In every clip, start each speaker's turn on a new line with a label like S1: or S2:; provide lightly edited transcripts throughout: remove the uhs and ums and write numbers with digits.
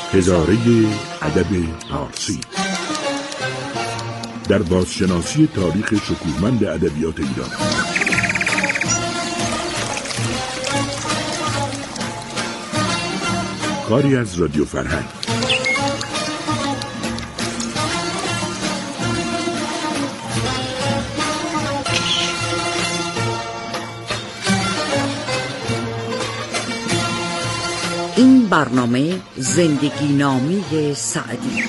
S1: هزاره ادب فارسی در بازشناسی تاریخ شکوهمند ادبیات ایران. کاری از رادیو فرهنگ.
S2: این برنامه زندگی نامه سعدی.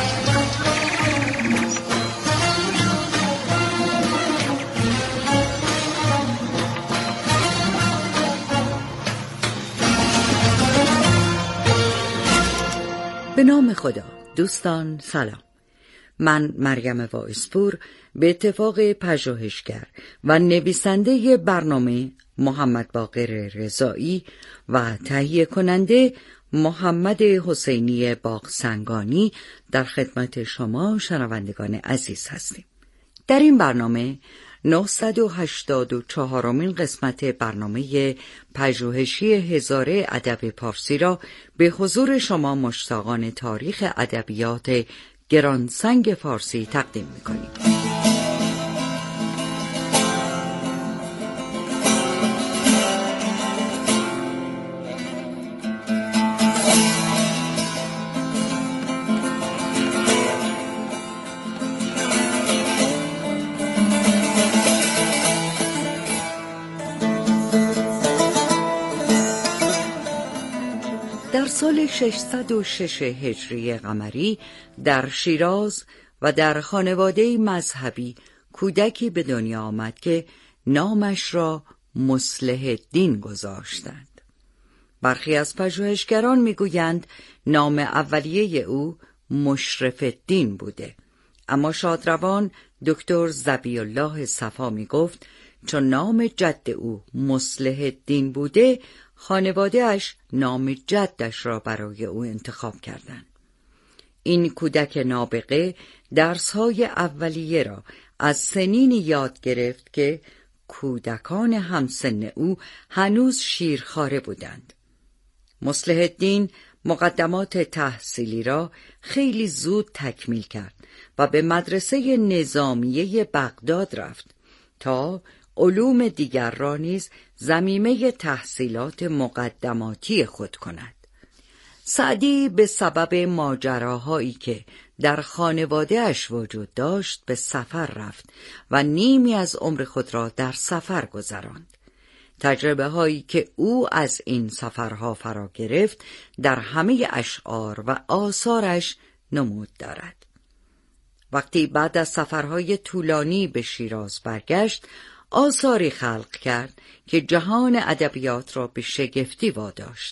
S2: به نام خدا. دوستان سلام. من مریم وائسپور به اتفاق پژوهشگر و نویسنده برنامه محمد باقر رضایی و تهیه کننده محمد حسینی باغسنگانی در خدمت شما شنوندگان عزیز هستیم. در این برنامه 984مین قسمت برنامه پژوهشی هزاره ادب پارسی را به حضور شما مشتاقان تاریخ ادبیات گرانسنگ فارسی تقدیم می‌کنیم. در سال 606 هجری قمری در شیراز و در خانواده مذهبی کودکی به دنیا آمد که نامش را مصلح الدین گذاشتند. برخی از پژوهشگران میگویند نام اولیه او مشرف الدین بوده، اما شادروان دکتر ظبی الله صفا میگفت چون نام جد او مصلح الدین بوده، خانواده‌اش نام جدش را برای او انتخاب کردند. این کودک نابغه درس‌های اولیه را از سنینی یاد گرفت که کودکان همسن او هنوز شیرخواره بودند. مصلح الدین مقدمات تحصیلی را خیلی زود تکمیل کرد و به مدرسه نظامیه بغداد رفت تا علوم دیگر را نیز ضمیمه تحصیلات مقدماتی خود کند. سعدی به سبب ماجراهایی که در خانواده‌اش وجود داشت به سفر رفت و نیمی از عمر خود را در سفر گذراند. تجربه هایی که او از این سفرها فرا گرفت در همه اشعار و آثارش نمود دارد. وقتی بعد از سفرهای طولانی به شیراز برگشت، آثاری خلق کرد که جهان ادبیات را به شگفتی واداشت.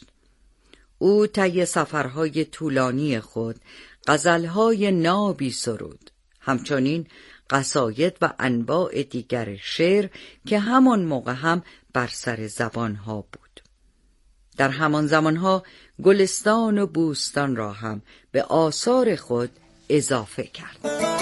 S2: او طی سفرهای طولانی خود غزلهای نابی سرود، همچنین قصاید و انواع دیگر شعر که همان موقع هم بر سر زبانها بود. در همان زمانها گلستان و بوستان را هم به آثار خود اضافه کرد.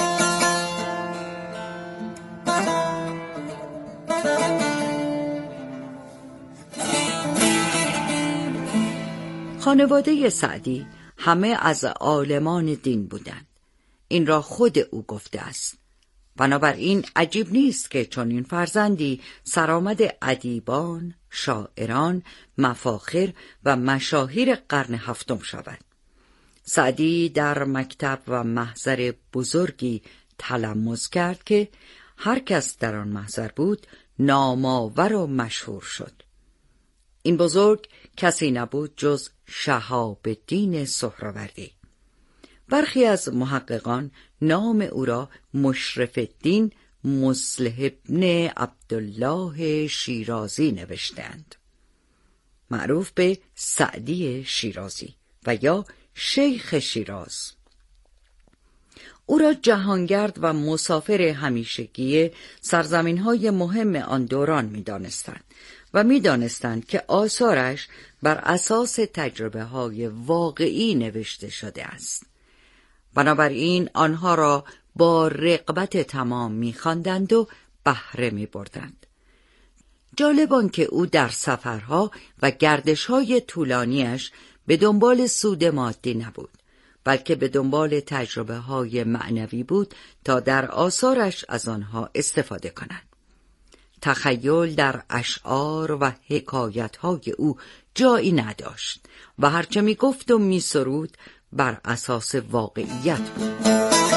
S2: خانواده سعدی همه از عالمان دین بودند. این را خود او گفته است. بنابراین عجیب نیست که چنین فرزندی سرآمد ادیبان، شاعران، مفاخر و مشاهیر قرن هفتم شود. سعدی در مکتب و محضر بزرگی تلمذ کرد که هر کس در آن محضر بود نامآور و مشهور شد. این بزرگ کسی نبود جز شهاب الدین سهروردی. برخی از محققان نام او را مشرف الدین مصلح ابن عبدالله شیرازی نوشتند، معروف به سعدی شیرازی و یا شیخ شیراز. او را جهانگرد و مسافر همیشگی سرزمین‌های مهم آن دوران می‌دانستند و می‌دانستند که آثارش بر اساس تجربه‌های واقعی نوشته شده است. بنابراین آنها را با رغبت تمام می‌خواندند و بهره می‌بردند. جالب آن که او در سفرها و گردش‌های طولانیش به دنبال سود مادی نبود، بلکه به دنبال تجربه‌های معنوی بود تا در آثارش از آنها استفاده کنند. تخیل در اشعار و حکایت‌های او جایی نداشت و هرچه می‌گفت و می‌سرود بر اساس واقعیت بود.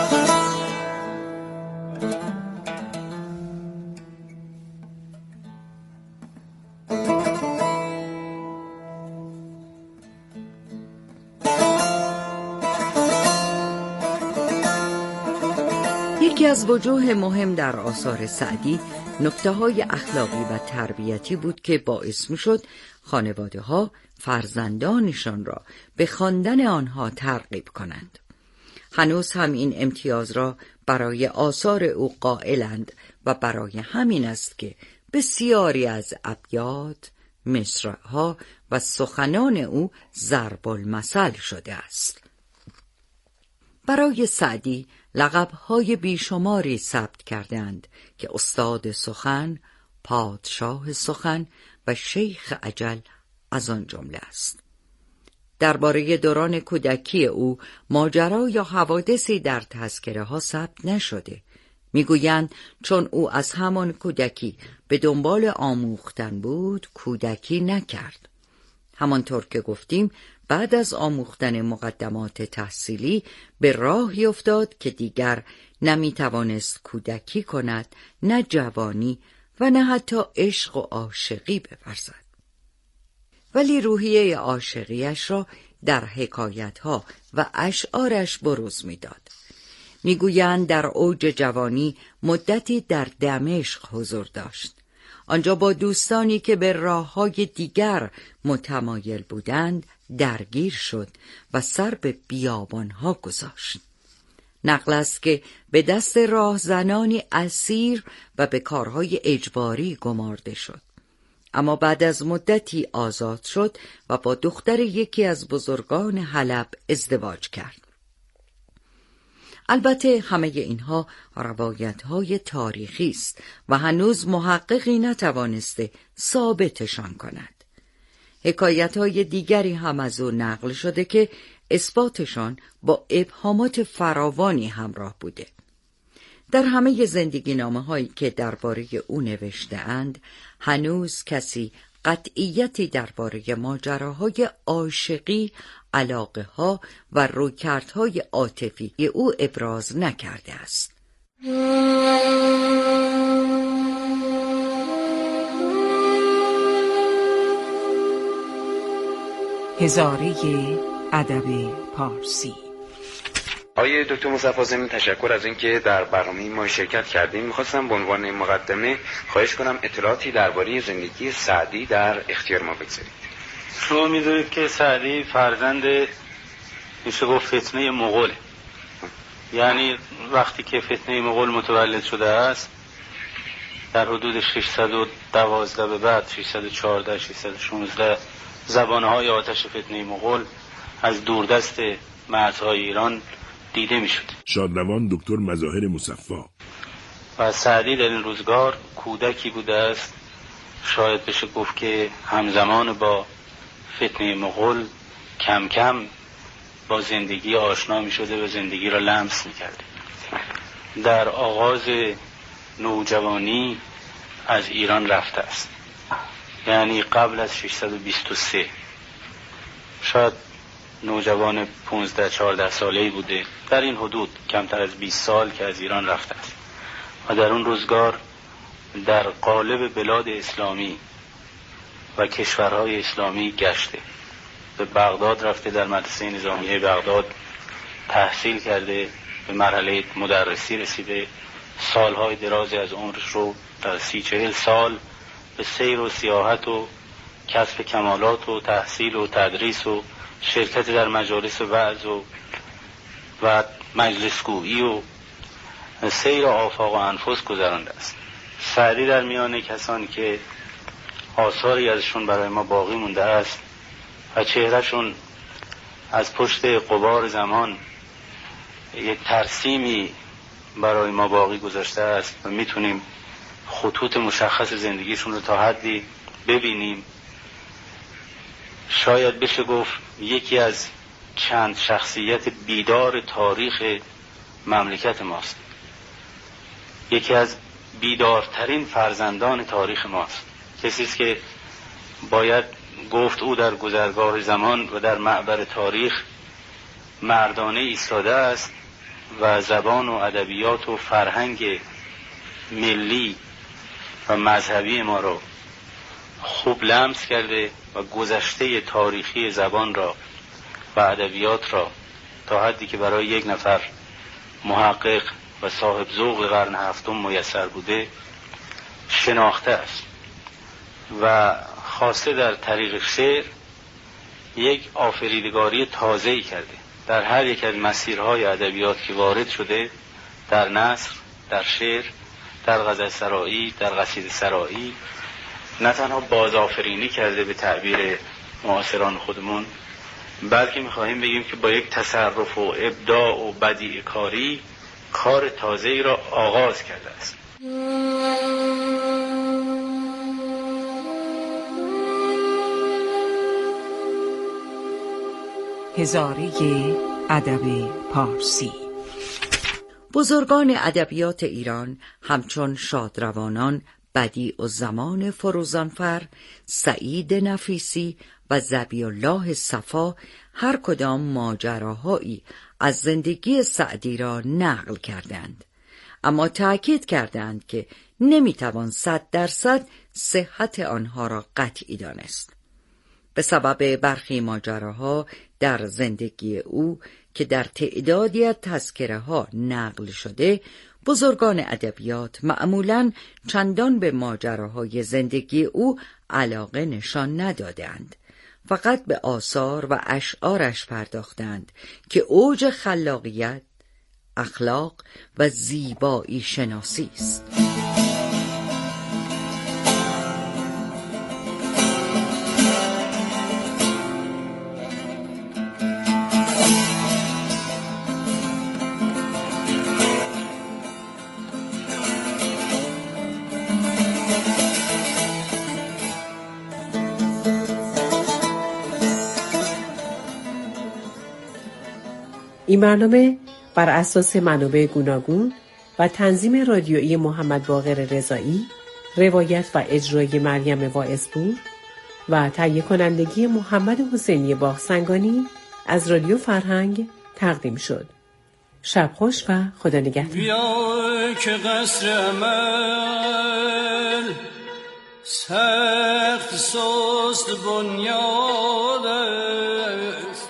S2: یکی از وجوه مهم در آثار سعدی نکته‌های اخلاقی و تربیتی بود که باعث می‌شد خانواده‌ها فرزندانشان را به خواندن آنها ترغیب کنند. هنوز هم این امتیاز را برای آثار او قائلند و برای همین است که بسیاری از ابیات، مصرع‌ها و سخنان او ضرب المثل شده است. برای سعدی لقب‌های بیشماری ثبت کردند که استاد سخن، پادشاه سخن و شیخ اجل از آن جمله است. درباره دوران کودکی او ماجرا یا حوادثی در تذکره ها ثبت نشده. میگویند چون او از همان کودکی به دنبال آموختن بود، کودکی نکرد. همانطور که گفتیم بعد از آموختن مقدمات تحصیلی به راهی افتاد که دیگر نمیتوانست کودکی کند، نه جوانی و نه حتی عشق و عاشقی بورزد. ولی روحیه عاشقیش را در حکایتها و اشعارش بروز میداد. میگویند در اوج جوانی مدتی در دمشق حضور داشت. آنجا با دوستانی که به راه‌های دیگر متمایل بودند درگیر شد و سر به بیابان‌ها گذاشت. نقل است که به دست راهزنانی اسیر و به کارهای اجباری گمارده شد، اما بعد از مدتی آزاد شد و با دختر یکی از بزرگان حلب ازدواج کرد. البته همه اینها روایت‌های تاریخی است و هنوز محققی نتوانسته ثابتشان کند. حکایت‌های دیگری هم از او نقل شده که اثباتشان با ابهامات فراوانی همراه بوده. در همه زندگی نامه‌هایی که درباره او نوشته‌اند هنوز کسی قطعیتی درباره ماجراهای عاشقی، علاقه‌ها و رویکردهای عاطفی او ابراز نکرده است.
S3: هزاره ادب پارسی.
S4: آقای دکتر مصطفی ضمن تشکر از اینکه در برنامه ما شرکت کردیم. می‌خواستم به عنوان مقدمه خواهش کنم اطلاعاتی درباره زندگی سعدی در اختیار ما بگذارید.
S5: شما می‌دونید که سعدی فرزند میشه گفت فتنه مغول، یعنی وقتی که فتنه مغول متولد شده است در حدود 612 به بعد 614 616 زبانهای آتش فتنه مغول از دوردست مرزهای ایران دیده می شد.
S1: شادروان دکتر مظاهر مصفا.
S5: و سعدی در این روزگار کودکی بوده است، شاید بشه گفت که همزمان با فتنه مغول کم کم با زندگی آشنا می شده و زندگی را لمس می کرده. در آغاز نوجوانی از ایران رفته است، یعنی قبل از 623 شاید نوجوان 15-14 ساله‌ای بوده، در این حدود کمتر از 20 سال که از ایران رفته است و در اون روزگار در قالب بلاد اسلامی و کشورهای اسلامی گشته. به بغداد رفته، در مدرسه نظامیه بغداد تحصیل کرده، به مرحله مدرسی رسیده، سالهای درازی از عمرش رو در 30-40 سال به سیر و سیاحت و کسب کمالات و تحصیل و تدریس و شرکت در مجالس وعظ و مجلسگویی و سیر آفاق و انفس گذرانده است. سعدی در میان کسانی که آثاری ازشون برای ما باقی مونده است و چهرهشون از پشت غبار زمان یک ترسیمی برای ما باقی گذاشته است و میتونیم خطوط مشخص زندگیشون رو تا حدی ببینیم. شاید بشه گفت یکی از چند شخصیت بیدار تاریخ مملکت ماست، یکی از بیدارترین فرزندان تاریخ ماست، کسی است که باید گفت او در گذرگاه زمان و در معبر تاریخ مردانه ایستاده است و زبان و ادبیات و فرهنگ ملی و مذهبی ما را خوب لمس کرده و گذشته تاریخی زبان را و ادبیات را تا حدی که برای یک نفر محقق و صاحب ذوق قرن هفتم میسر بوده شناخته است و خواسته در طریق شعر یک آفریدگاری تازه‌ای کرده در هر یک از مسیرهای ادبیات که وارد شده، در نثر، در شعر، در غزل سرایی، در قصیده سرایی. نه تنها بازآفرینی کرده به تعبیر معاصران خودمون، بلکه می‌خواهیم بگیم که با یک تصرف و ابداع و بدیع کاری کار تازه‌ای را آغاز کرده است.
S3: هزاره ادب پارسی.
S2: بزرگان ادبیات ایران همچون شادروانان بدیع‌الزمان فروزانفر، سعید نفیسی و ذبی‌الله صفا هر کدام ماجراهایی از زندگی سعدی را نقل کردند، اما تأکید کردند که نمیتوان 100% صحت آنها را قطعی دانست. به سبب برخی ماجراها در زندگی او که در تعدادی از تذکره ها نقل شده، بزرگان ادبیات معمولاً چندان به ماجراهای زندگی او علاقه نشان ندادند، فقط به آثار و اشعارش پرداختند که اوج خلاقیت، اخلاق و زیبایی شناسی است.
S6: این برنامه بر اساس منابع گوناگون و تنظیم رادیویی محمد باقر رضایی، روایت و اجرای مریم واعظپور و تهیه کنندگی محمد حسینی باغسنگانی از رادیو فرهنگ تقدیم شد. شب خوش و خدا نگهدار.
S7: بیا که قصر عمل سخت سست بنیاد است،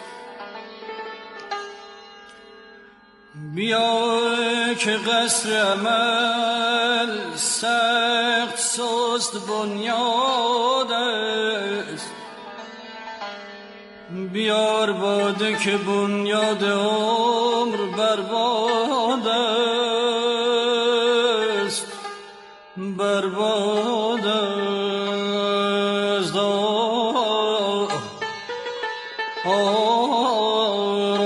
S7: بیا که قصر عمل سخت سست بنیاد است، بیار باده که بنیاد عمر برباد است، برباد است.